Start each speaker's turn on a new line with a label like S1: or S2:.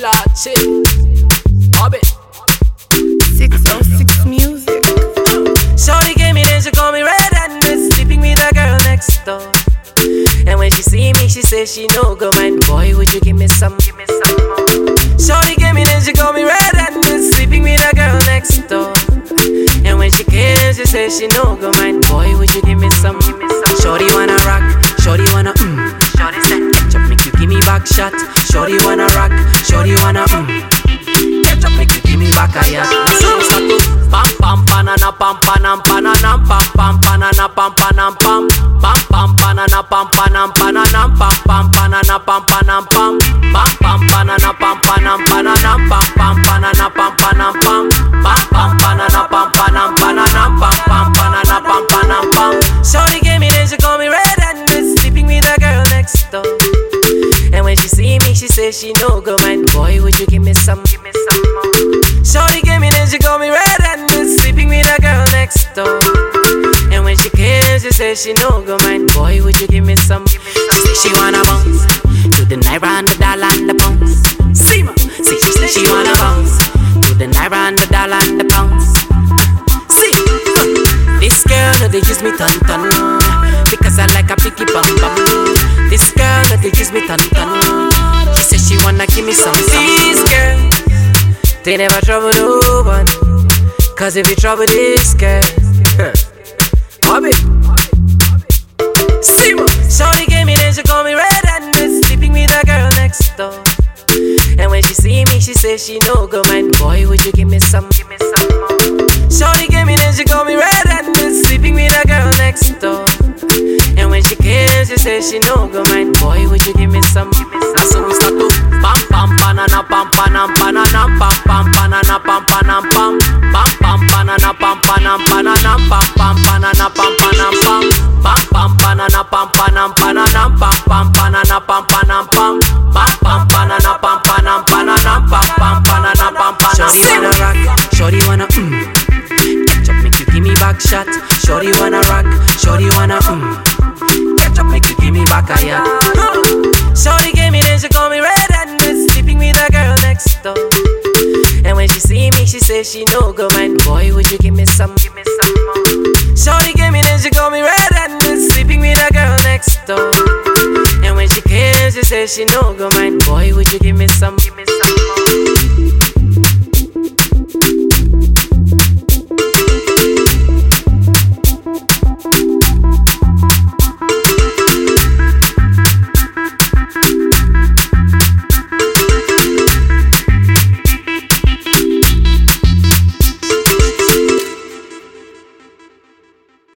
S1: Chillachi, Bobby
S2: 606 music.
S3: Shorty came in and she called me red-handed, sleeping with a girl next door. And when she see me, she says she no go mind. Boy, would you give me some more? Shorty came in and she called me red-handed, sleeping with a girl next door. And when she came, she says she no go mind. Boy, would you give me some? Shorty wanna rock, shorty wanna Shorty said, ketchup make you give me back shot. Shorty wanna rock, shorty wanna ketchup make you give me back a yacht. Pam pam banana pam panam pananam pam pam banana pam panam pam pam pam banana pam panam pananam pam pam banana pam panam pam pam pam banana pam panam pananam pam pam banana pam panam pam pam pam banana pam panam pananam pam pam banana pam panam pam. Shorty came in and she called me red-handed, sleeping with a girl next door. And when she see me, she says she no go mind. Boy, would you give me some more? Shorty came in and she called me red-handed, sleeping with a girl next door. And when she came, she said she no go mind. Boy, would you give me some? She say she wanna bounce to the naira and the dollar and the pounds. See ma, see she say she wanna bounce to the naira and the dollar and the pounds. See, this girl no they use me ton because I like a picky bum bum. This girl no they use me ton. She says she wanna give me some. This girl, they never trouble no one, cause if you trouble this girl, Bobby Simo. Shorty came in and she called me red-handed, sleeping with a girl next door. And when she see me, she says she no go mind. Boy, would you give me some more? Shorty came in and she called me red-handed, sleeping with a girl next door. And when she came, she says she no go mind. Boy, would you give me some? And so we start to pam pam banana pam panam pananam pam pam banana pam panam pam pam pam banana pam panam pananam pam pam banana pam panam pam pam pam banana pam panam pananam pam pam banana pam panam pam pam pam banana pam panam pananam pam pam banana pam panam. Shorty wanna rock, shorty wanna ketchup make you give me back shot. Shorty wanna rock, shorty wanna ketchup make you give me back a yacht. Shorty came in and she called me red-handed, sleeping with a girl next door. And when she see me, she says she no go mind. Boy, would you give me some more? Shorty came in and she called me red-handed, sleeping with a girl next door. And when she came, she says she no go mind. Boy, would you give me some?